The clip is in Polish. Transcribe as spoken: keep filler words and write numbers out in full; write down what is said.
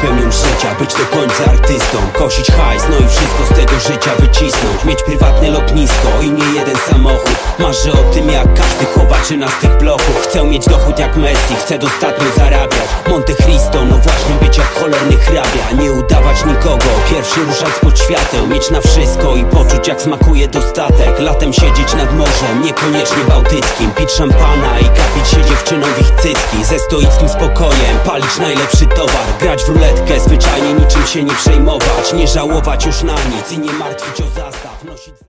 pełnią życia, być do końca artystą, kosić hajs, no i wszystko z tego życia wycisnąć. Mieć prywatne lotnisko i nie jeden samochód. Marzę o tym jak każdy chłopaczyna z tych bloków. Chcę mieć dochód jak Messi, chcę dostatnio zarabiać. Monte Cristo, no właśnie być jak cholerny hrabia. Nie udawać nikogo, pierwszy ruszać spod świateł. Mieć na wszystko i poczuć jak smakuje dostatek. Latem siedzieć nad morzem, niekoniecznie bałtyckim. Pić szampana i kapić się dziewczyną w ich cycki. Ze stoickim spokojem, palić najlepszy towar. Grać w ruletkę, zwyczajnie niczym się nie przejmować. Nie żałować już na nic i nie martwić o zasad.